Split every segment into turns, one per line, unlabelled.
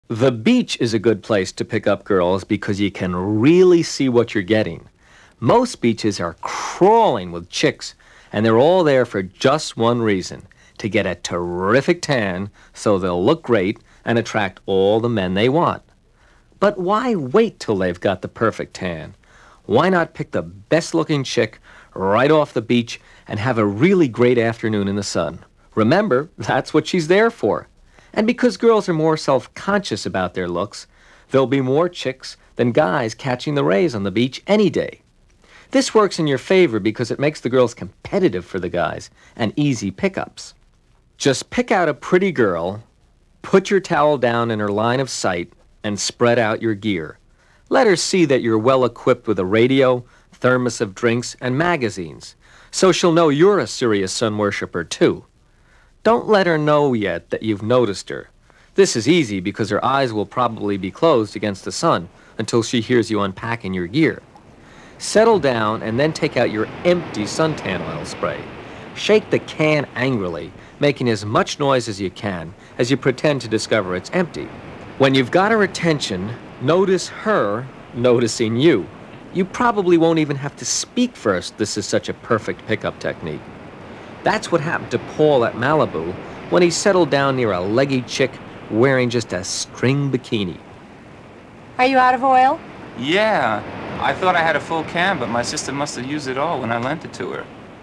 The beach is a good place to pick up girls because you can really see what you're getting. Most beaches are crawling with chicks, and they're all there for just one reason, to get a terrific tan so they'll look great and attract all the men they want. But why wait till they've got the perfect tan? Why not pick the best-looking chick right off the beach and have a really great afternoon in the sun? Remember, that's what she's there for. And because girls are more self-conscious about their looks, there'll be more chicks than guys catching the rays on the beach any day. This works in your favor because it makes the girls competitive for the guys and easy pickups. Just pick out a pretty girl, put your towel down in her line of sight, and spread out your gear. Let her see that you're well equipped with a radio, thermos of drinks, and magazines, so she'll know you're a serious sun worshiper too. Don't let her know yet that you've noticed her. This is easy because her eyes will probably be closed against the sun until she hears you unpacking your gear. Settle down and then take out your empty suntan oil spray. Shake the can angrily, making as much noise as you can as you pretend to discover it's empty. When you've got her attention, notice her noticing you. You probably won't even have to speak first. This is such a perfect pickup technique. That's what happened to Paul at Malibu when he settled down near a leggy chick wearing just a string bikini.
Are you out of oil?
Yeah, I thought I had a full can, but my sister must have used it all when I lent it to her.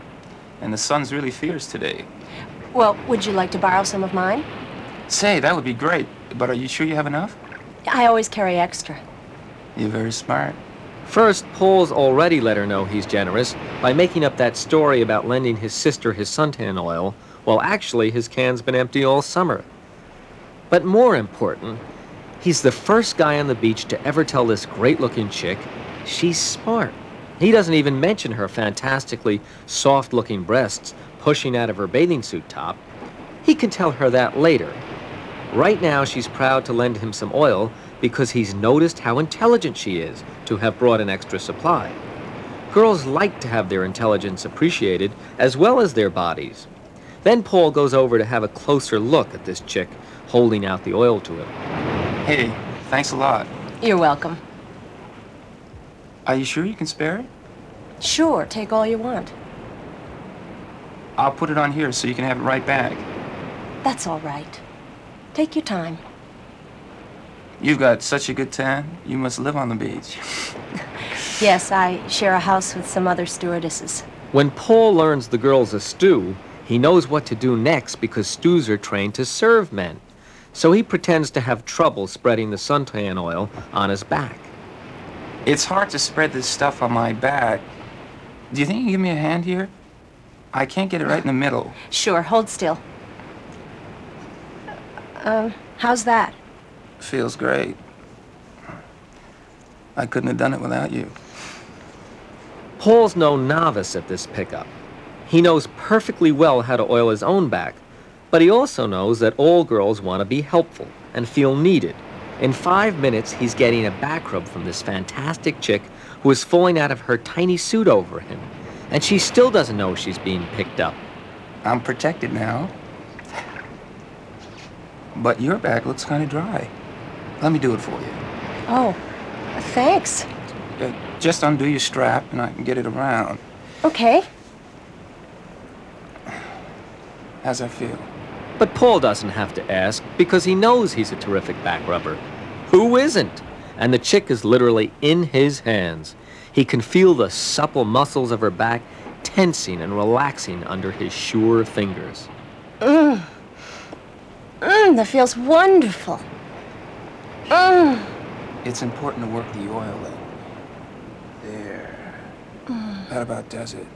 And the sun's really fierce today.
Well, would you like to borrow some of mine?
Say, that would be great, but are you sure you have enough?
I always carry extra.
You're very smart.
First, Paul's already let her know he's generous by making up that story about lending his sister his suntan oil, while actually his can's been empty all summer. But more important, he's the first guy on the beach to ever tell this great-looking chick she's smart. He doesn't even mention her fantastically soft-looking breasts pushing out of her bathing suit top. He can tell her that later. Right now, she's proud to lend him some oil because he's noticed how intelligent she is to have brought an extra supply. Girls like to have their intelligence appreciated as well as their bodies. Then Paul goes over to have a closer look at this chick holding out the oil to him.
Hey, thanks a lot.
You're welcome.
Are you sure you can spare it?
Sure, take all you want.
I'll put it on here so you can have it right back.
That's all right. Take your time.
You've got such a good tan, you must live on the beach.
Yes, I share a house with some other stewardesses.
When Paul learns the girl's a stew, he knows what to do next because stews are trained to serve men. So he pretends to have trouble spreading the suntan oil on his back.
It's hard to spread this stuff on my back. Do you think you can give me a hand here? I can't get it right in the middle.
Sure, hold still. How's that?
Feels great. I couldn't have done it without you.
Paul's no novice at this pickup. He knows perfectly well how to oil his own back, but he also knows that all girls want to be helpful and feel needed. In 5 minutes, he's getting a back rub from this fantastic chick who is falling out of her tiny suit over him, and she still doesn't know she's being picked up.
I'm protected now. But your back looks kind of dry. Let me do it for you.
Oh, thanks.
Just undo your strap and I can get it around.
Okay.
How's that feel?
But Paul doesn't have to ask because he knows he's a terrific back rubber. Who isn't? And the chick is literally in his hands. He can feel the supple muscles of her back tensing and relaxing under his sure fingers.
That feels wonderful.
It's important to work the oil in. There. That about does it.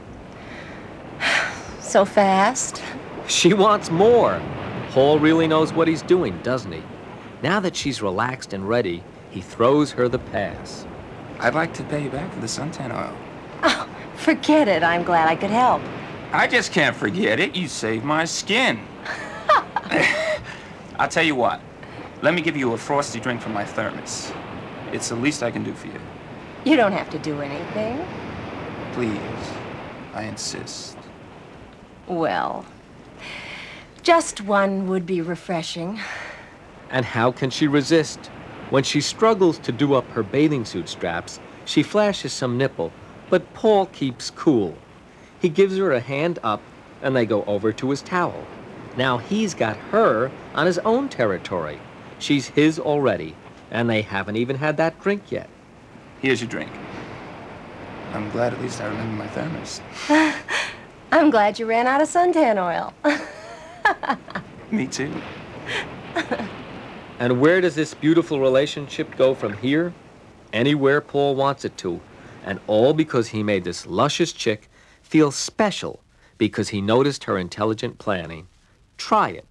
So fast.
She wants more. Paul really knows what he's doing, doesn't he? Now that she's relaxed and ready, he throws her the pass.
I'd like to pay you back for the suntan oil.
Oh, forget it. I'm glad I could help.
I just can't forget it. You saved my skin. I'll tell you what. Let me give you a frosty drink from my thermos. It's the least I can do for you.
You don't have to do anything.
Please. I insist.
Well, just one would be refreshing.
And how can she resist? When she struggles to do up her bathing suit straps, she flashes some nipple, but Paul keeps cool. He gives her a hand up, and they go over to his towel. Now he's got her on his own territory. She's his already, and they haven't even had that drink yet.
Here's your drink. I'm glad at least I remember my thermos.
I'm glad you ran out of suntan oil.
Me too.
And where does this beautiful relationship go from here? Anywhere Paul wants it to. And all because he made this luscious chick feel special because he noticed her intelligent planning. Try it.